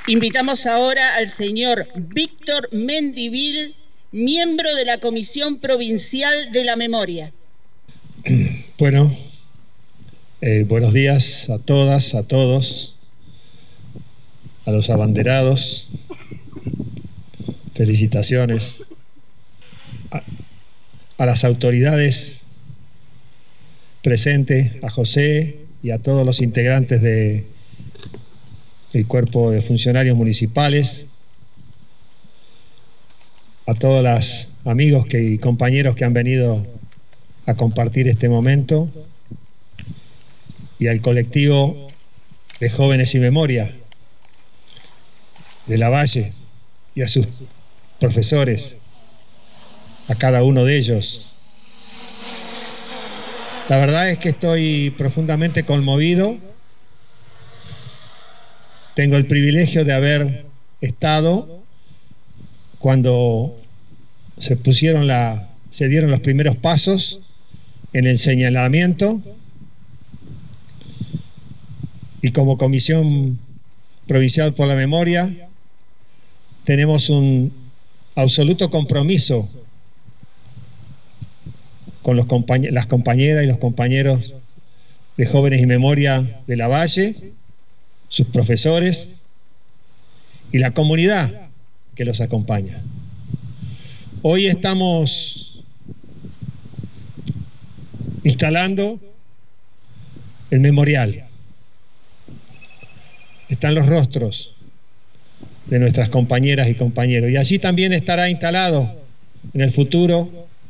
Invitamos ahora al señor Víctor Mendivil, miembro de la Comisión Provincial de la Memoria. Bueno, buenos días a todas, a todos, a los abanderados. Felicitaciones a las autoridades presentes, a José y a todos los integrantes del cuerpo de funcionarios municipales, a todos los amigos y compañeros que han venido a compartir este momento, y al colectivo de Jóvenes y Memoria de Lavalle y a sus profesores, a cada uno de ellos. La verdad es que estoy profundamente conmovido. Tengo el privilegio de haber estado cuando se dieron los primeros pasos en el señalamiento, y como Comisión Provincial por la Memoria tenemos un absoluto compromiso con las compañeras y los compañeros de Jóvenes y Memoria de Lavalle, sus profesores y la comunidad que los acompaña. Hoy estamos instalando el memorial. Están los rostros de nuestras compañeras y compañeros, y allí también estará instalado en el futuro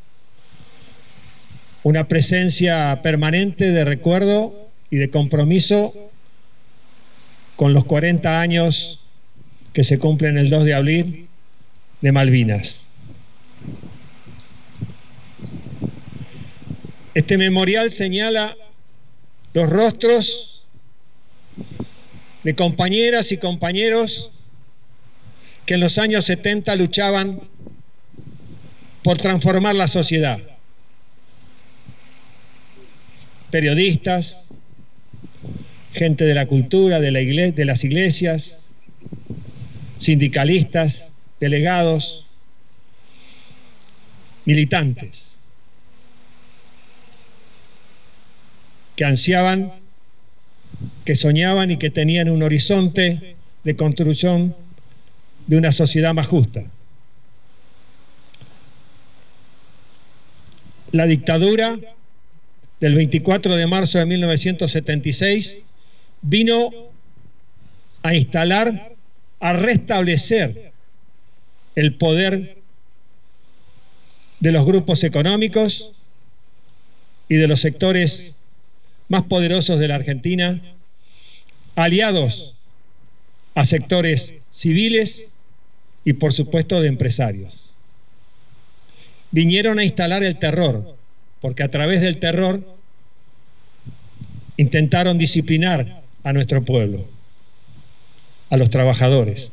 una presencia permanente de recuerdo y de compromiso con los 40 años que se cumplen el 2 de abril de Malvinas. Este memorial señala los rostros de compañeras y compañeros que en los años 70 luchaban por transformar la sociedad. Periodistas, gente de la cultura, de las iglesias, sindicalistas, delegados, militantes, que ansiaban, que soñaban y que tenían un horizonte de construcción de una sociedad más justa. La dictadura del 24 de marzo de 1976 vino a instalar, a restablecer el poder de los grupos económicos y de los sectores más poderosos de la Argentina, aliados a sectores civiles y por supuesto de empresarios. Vinieron a instalar el terror, porque a través del terror intentaron disciplinar a nuestro pueblo, a los trabajadores,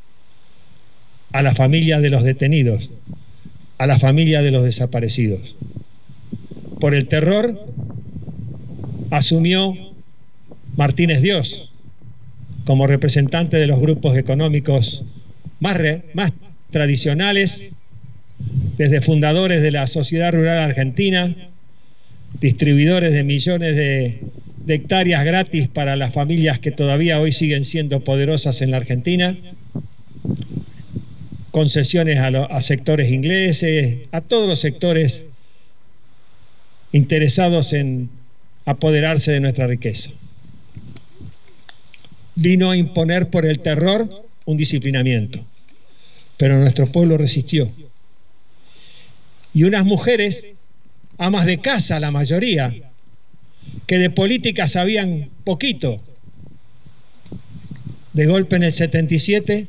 a la familia de los detenidos, a la familia de los desaparecidos. Por el terror asumió Martínez Dios como representante de los grupos económicos más tradicionales, desde fundadores de la Sociedad Rural Argentina, distribuidores de millones de hectáreas gratis para las familias que todavía hoy siguen siendo poderosas en la Argentina, concesiones a sectores ingleses, a todos los sectores interesados en apoderarse de nuestra riqueza. Vino a imponer por el terror un disciplinamiento, pero nuestro pueblo resistió. Y unas mujeres, amas de casa la mayoría, que de política sabían poquito, de golpe en el 77,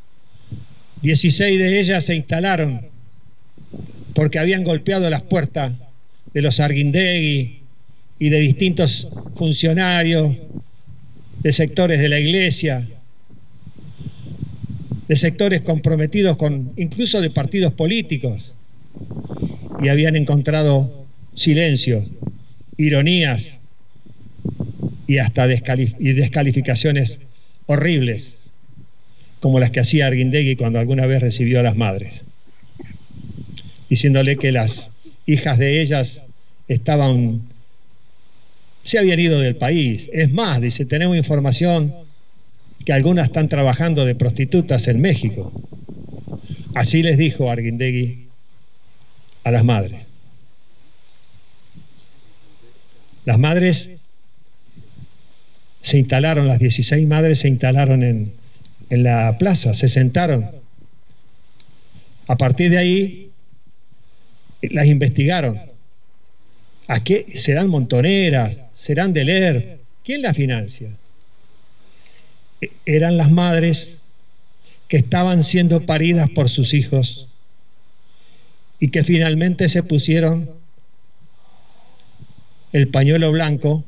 16 de ellas se instalaron porque habían golpeado las puertas de los Arguindegui y de distintos funcionarios, de sectores de la iglesia, de sectores comprometidos con incluso de partidos políticos, y habían encontrado silencio, ironías y hasta descalificaciones horribles. como las que hacía Arguindegui cuando alguna vez recibió a las madres, diciéndole que las hijas de ellas se habían ido del país. Es más, dice, tenemos información que algunas están trabajando de prostitutas en México. Así les dijo Arguindegui a las madres. Las madres se instalaron, las 16 madres se instalaron en la plaza, se sentaron. A partir de ahí las investigaron. ¿A qué? ¿Serán montoneras? ¿Serán del ERP? ¿Quién las financia? Eran las madres que estaban siendo paridas por sus hijos y que finalmente se pusieron el pañuelo blanco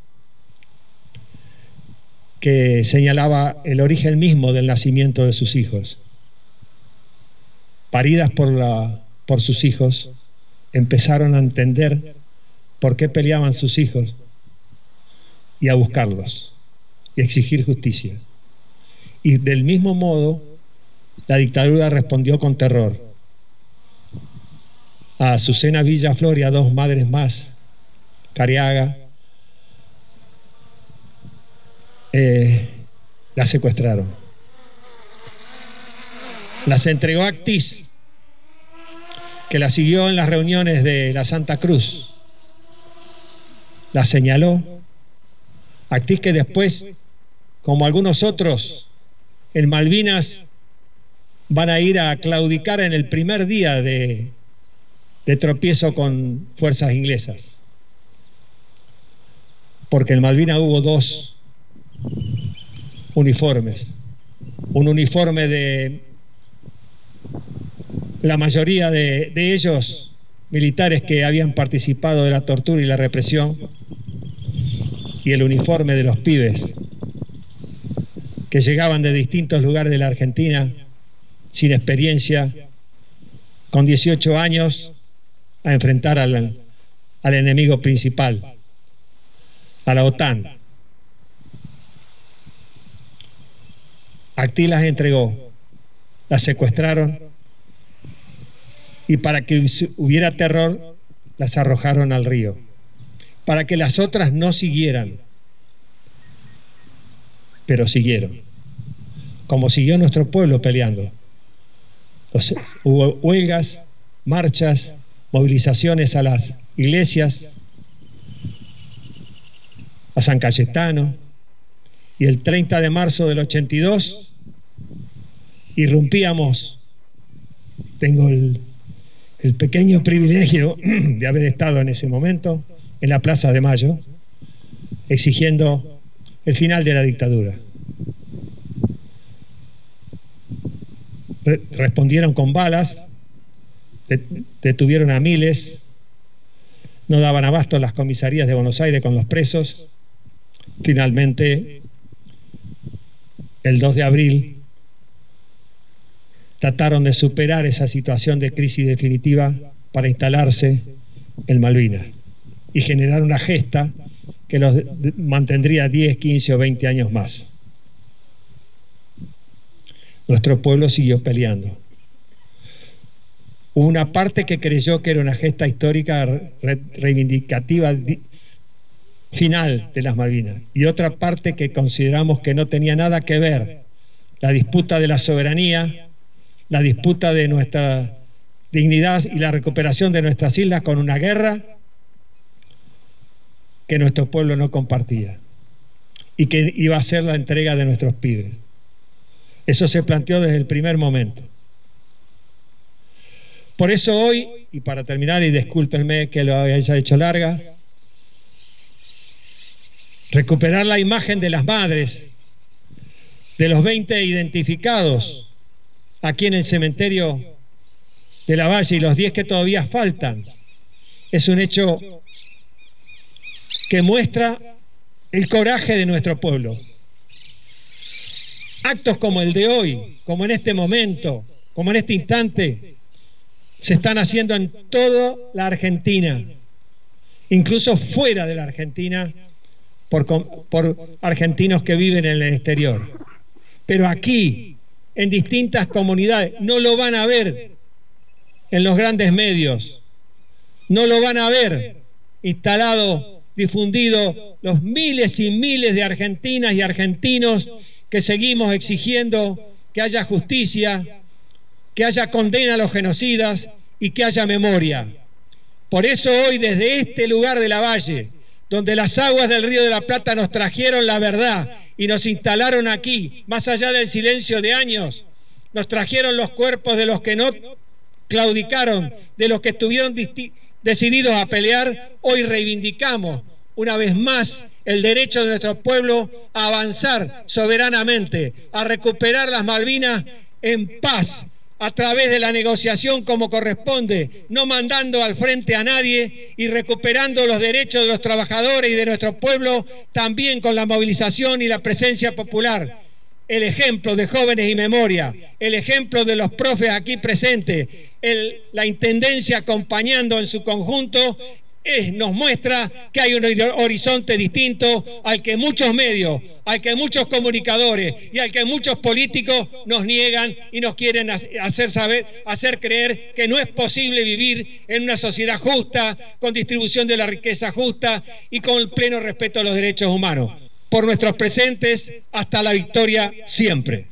que señalaba el origen mismo del nacimiento de sus hijos. Paridas por sus hijos, empezaron a entender por qué peleaban sus hijos y a buscarlos y exigir justicia. Y del mismo modo, la dictadura respondió con terror. A Azucena Villaflor y a 2 madres más, Cariaga, las secuestraron. Las entregó a Actis, que la siguió en las reuniones de la Santa Cruz. La señaló. Actis, que después, como algunos otros, en Malvinas van a ir a claudicar en el primer día de tropiezo con fuerzas inglesas. Porque en Malvinas hubo 2 uniformes. Un uniforme de la mayoría de ellos militares que habían participado de la tortura y la represión, y el uniforme de los pibes que llegaban de distintos lugares de la Argentina sin experiencia, con 18 años, a enfrentar al enemigo principal, a la OTAN. Actis las entregó, las secuestraron y para que hubiera terror las arrojaron al río, para que las otras no siguieran, pero siguieron, como siguió nuestro pueblo peleando. Hubo huelgas, marchas, movilizaciones a las iglesias, a San Cayetano, y el 30 de marzo del 82 irrumpíamos. Tengo el pequeño privilegio de haber estado en ese momento en la Plaza de Mayo, exigiendo el final de la dictadura. Respondieron con balas, detuvieron a miles, no daban abasto las comisarías de Buenos Aires con los presos. Finalmente, el 2 de abril, trataron de superar esa situación de crisis definitiva para instalarse en Malvinas y generar una gesta que los mantendría 10, 15 o 20 años más. Nuestro pueblo siguió peleando. Hubo una parte que creyó que era una gesta histórica reivindicativa final de las Malvinas, y otra parte que consideramos que no tenía nada que ver la disputa de la soberanía, la disputa de nuestra dignidad y la recuperación de nuestras islas con una guerra que nuestro pueblo no compartía y que iba a ser la entrega de nuestros pibes. Eso se planteó desde el primer momento. Por eso hoy, y para terminar, y discúlpenme que lo haya hecho larga, recuperar la imagen de las madres, de los 20 identificados aquí en el cementerio de La Valle y los 10 que todavía faltan, es un hecho que muestra el coraje de nuestro pueblo. Actos como el de hoy, como en este momento, como en este instante, se están haciendo en toda la Argentina, incluso fuera de la Argentina, por argentinos que viven en el exterior. Pero aquí, en distintas comunidades. No lo van a ver en los grandes medios, no lo van a ver instalado, difundido, los miles y miles de argentinas y argentinos que seguimos exigiendo que haya justicia, que haya condena a los genocidas y que haya memoria. Por eso hoy, desde este lugar de la Valle, donde las aguas del Río de la Plata nos trajeron la verdad y nos instalaron aquí, más allá del silencio de años, nos trajeron los cuerpos de los que no claudicaron, de los que estuvieron decididos a pelear, hoy reivindicamos una vez más el derecho de nuestro pueblo a avanzar soberanamente, a recuperar las Malvinas en paz, a través de la negociación como corresponde, no mandando al frente a nadie y recuperando los derechos de los trabajadores y de nuestro pueblo, también con la movilización y la presencia popular. El ejemplo de Jóvenes y Memoria, el ejemplo de los profes aquí presentes, la Intendencia acompañando en su conjunto, nos muestra que hay un horizonte distinto al que muchos medios, al que muchos comunicadores y al que muchos políticos nos niegan y nos quieren hacer creer que no es posible vivir en una sociedad justa, con distribución de la riqueza justa y con el pleno respeto a los derechos humanos. Por nuestros presentes, hasta la victoria siempre.